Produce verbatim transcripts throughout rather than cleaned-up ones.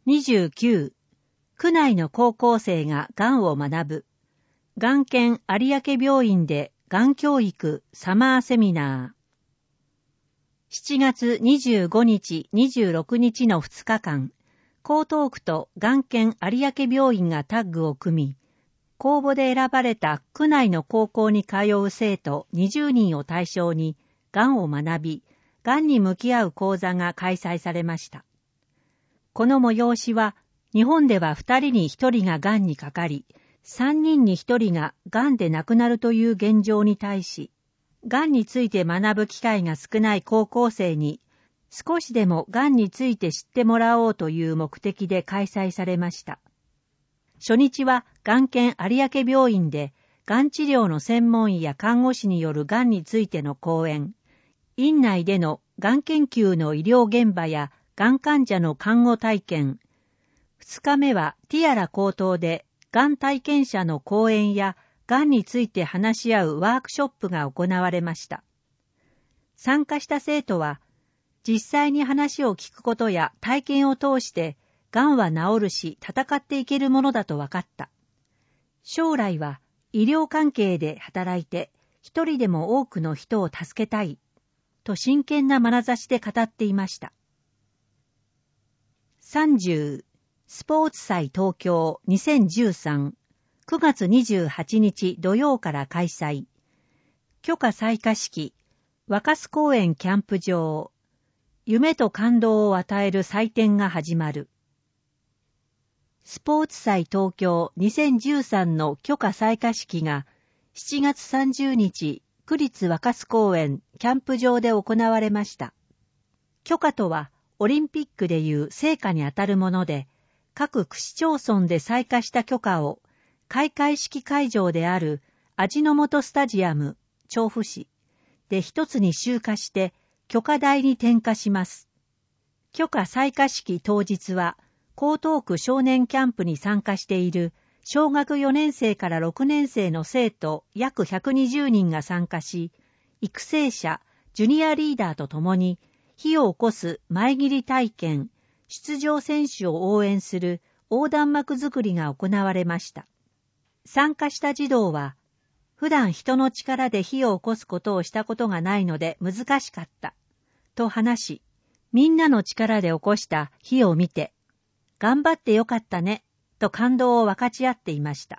にじゅうきゅう、区内の高校生ががんを学ぶ。がん研有明病院でがん教育サマーセミナー。しちがつにじゅうごにち、にじゅうろくにちのふつかかん、江東区とがん研有明病院がタッグを組み、公募で選ばれた区内の高校に通う生徒にじゅうにんを対象に、がんを学び、がんに向き合う講座が開催されました。この催しは、日本ではふたりにひとりががんにかかり、さんにんにひとりががんで亡くなるという現状に対し、がんについて学ぶ機会が少ない高校生に、少しでもがんについて知ってもらおうという目的で開催されました。初日は、がん研有明病院で、がん治療の専門医や看護師によるがんについての講演、院内でのがん研究の医療現場やがん患者の看護体験、二日目はティアラ高等でがん体験者の講演やがんについて話し合うワークショップが行われました。参加した生徒は、実際に話を聞くことや体験を通して、がんは治るし戦っていけるものだと分かった。将来は医療関係で働いて一人でも多くの人を助けたいと真剣な眼差しで語っていました。さんじゅうスポーツ祭東京にせんじゅうさん くがつにじゅうはちにち土曜から開催。許可採火式若洲公園キャンプ場、夢と感動を与える祭典が始まる。スポーツ祭東京にせんじゅうさんの許可採火式がしちがつさんじゅうにち区立若洲公園キャンプ場で行われました。許可とはオリンピックでいう聖火にあたるもので、各区市町村で採火した許可を開会式会場である味の素スタジアム調布市で一つに集荷して許可台に点火します。許可採火式当日は江東区少年キャンプに参加している小学よねんせいからろくねんせいの生徒約ひゃくにじゅうにんが参加し、育成者、ジュニアリーダーとともに火を起こす前切り体験、出場選手を応援する横断幕作りが行われました。参加した児童は、普段人の力で火を起こすことをしたことがないので難しかった、と話し、みんなの力で起こした火を見て、頑張ってよかったね、と感動を分かち合っていました。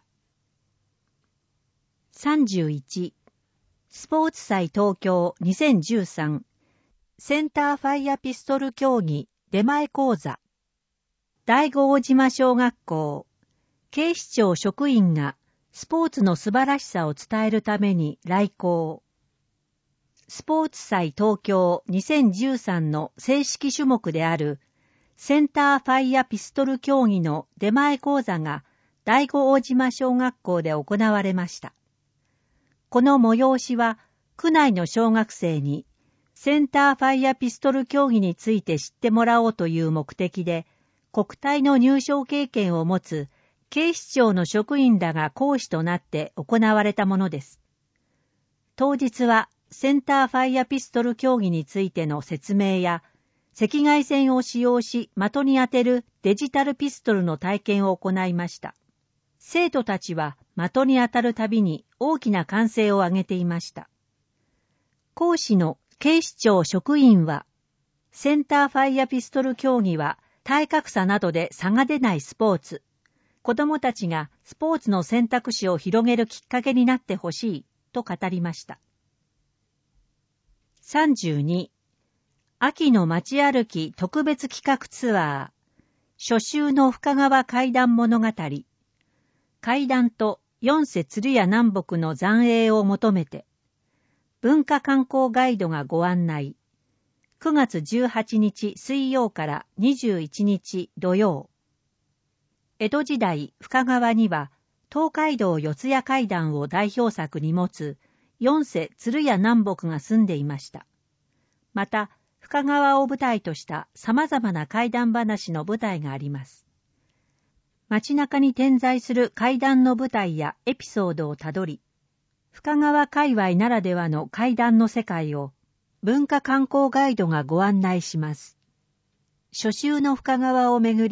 さんじゅういちスポーツ祭東京にせんじゅうさんセンターファイアピストル競技出前講座、第五大島小学校、警視庁職員がスポーツの素晴らしさを伝えるために来校。スポーツ祭東京にせんじゅうさんの正式種目であるセンターファイアピストル競技の出前講座が第五大島小学校で行われました。この催しは区内の小学生にセンターファイアピストル競技について知ってもらおうという目的で、国体の入賞経験を持つ警視庁の職員らが講師となって行われたものです。当日はセンターファイアピストル競技についての説明や、赤外線を使用し的に当てるデジタルピストルの体験を行いました。生徒たちは的に当たるたびに大きな歓声を上げていました。講師の警視庁職員は、センターファイアピストル競技は体格差などで差が出ないスポーツ。子どもたちがスポーツの選択肢を広げるきっかけになってほしいと語りました。さんじゅうに秋の街歩き特別企画ツアー、初秋の深川怪談物語、怪談と四世鶴屋南北の残影を求めて、文化観光ガイドがご案内。くがつじゅうはちにち水曜からにじゅういちにち土曜。江戸時代深川には東海道四谷怪談を代表作に持つ四世鶴屋南北が住んでいました。また深川を舞台とした様々な怪談話の舞台があります。街中に点在する怪談の舞台やエピソードをたどり、深川界隈ならではの怪談の世界を文化観光ガイドがご案内します。初秋の深川をめぐり、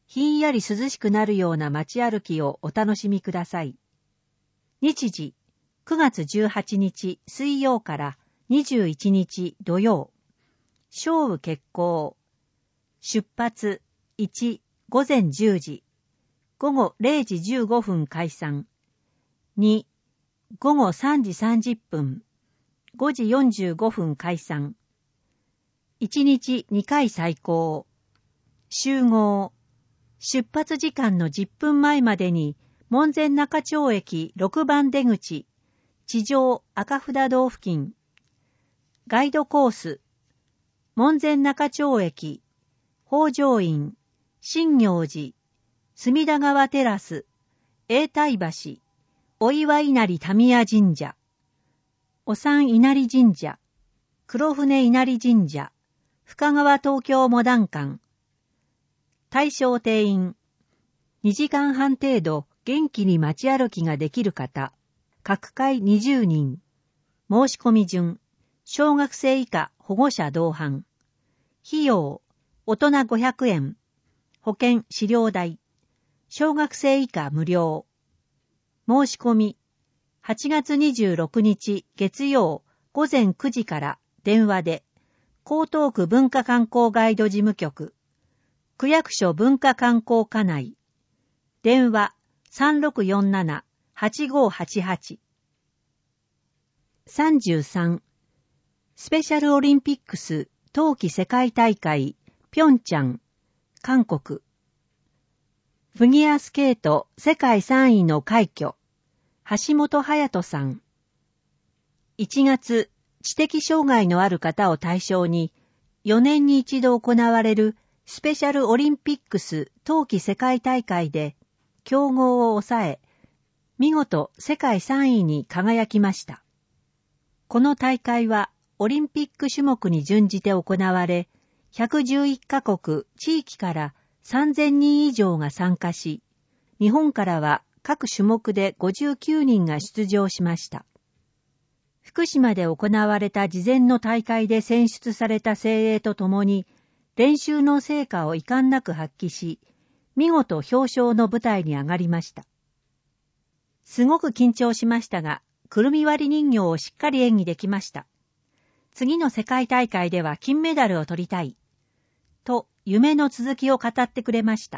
ひんやり涼しくなるような街歩きをお楽しみください。日時、くがつじゅうはちにち水曜からにじゅういちにち土曜。正午決行。出発いち、ごぜんじゅうじ。ごごれいじじゅうごふん解散。に、ごごさんじさんじゅっぷん。ごじよんじゅうごふん解散。いちにちにかい再行。集合。出発時間のじゅっぷんまえまでに門前仲町駅ろくばん出口、地上赤札道付近。ガイドコース。門前仲町駅、北条院、新行寺、隅田川テラス、永代橋、お岩稲荷民谷神社、お山稲荷神社、黒船稲荷神社、深川東京モダン館。対象定員。にじかんはん程度元気に街歩きができる方。各回にじゅうにん。申し込み順。小学生以下保護者同伴。費用。大人ごひゃくえん。保険飼料代。小学生以下無料。申し込み。はちがつにじゅうろくにち月曜ごぜんくじから電話で。江東区文化観光ガイド事務局。区役所文化観光課内。電話 さんろくよんなな はちごはちはち。さんじゅうさん。スペシャルオリンピックス冬季世界大会ピョンチャン、韓国。フィギュアスケート世界さんいの快挙。橋本隼人さん。いちがつ、知的障害のある方を対象に、よねんに一度行われるスペシャルオリンピックス冬季世界大会で、強豪を抑え、見事世界さんいに輝きました。この大会はオリンピック種目に準じて行われ、ひゃくじゅういっかこく地域からさんぜんにん以上が参加し、日本からは各種目でごじゅうきゅうにんが出場しました。福島で行われた事前の大会で選出された精鋭とともに、練習の成果を遺憾なく発揮し、見事表彰の舞台に上がりました。すごく緊張しましたが、くるみ割り人形をしっかり演技できました。次の世界大会では金メダルを取りたい。と、夢の続きを語ってくれました。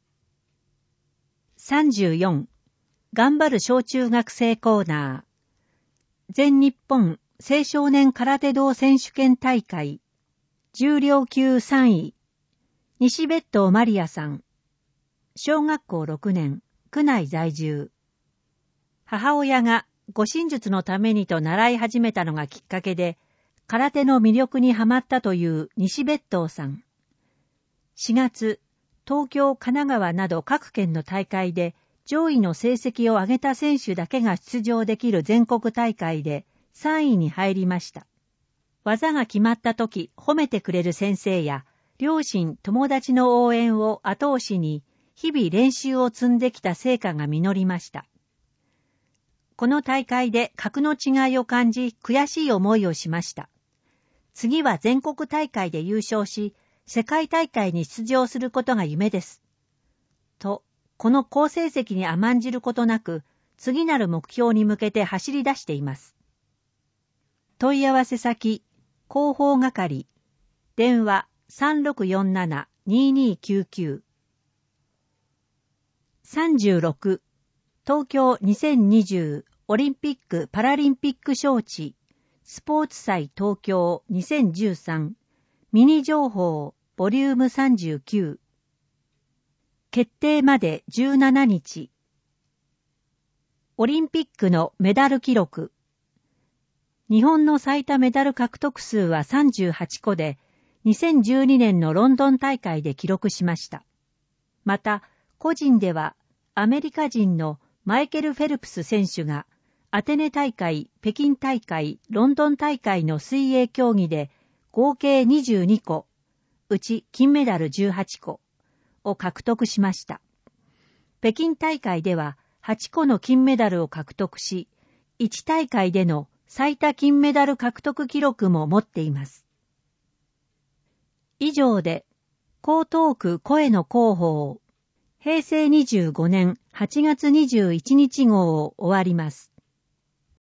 さんじゅうよん。頑張る小中学生コーナー。全日本青少年空手道選手権大会。重量級さんい。西別当マリアさん。小学校ろくねん、区内在住。母親が護身術のためにと習い始めたのがきっかけで、空手の魅力にはまったという西別当さん。しがつ、東京、神奈川など各県の大会で上位の成績を上げた選手だけが出場できる全国大会でさんいに入りました。技が決まったとき褒めてくれる先生や両親、友達の応援を後押しに日々練習を積んできた成果が実りました。この大会で格の違いを感じ悔しい思いをしました。次は全国大会で優勝し、世界大会に出場することが夢です。と、この好成績に甘んじることなく、次なる目標に向けて走り出しています。問い合わせ先、広報係、電話 さんろくよんなな にーにーきゅうきゅう。さんじゅうろく、東京にせんにじゅうオリンピック・パラリンピック招致、スポーツ祭東京にせんじゅうさん、ミニ情報、ボリュームさんじゅうきゅう。決定までじゅうしちにち。オリンピックのメダル記録。日本の最多メダル獲得数はさんじゅうはちこで、にせんじゅうにねんのロンドン大会で記録しました。また、個人ではアメリカ人のマイケル・フェルプス選手がアテネ大会、北京大会、ロンドン大会の水泳競技で合計にじゅうにこ、うち金メダルじゅうはちこを獲得しました。北京大会でははちこの金メダルを獲得し、いち大会での最多金メダル獲得記録も持っています。以上で、江東区声の広報、 へいせいにじゅうごねんはちがつにじゅういちにち号を終わります。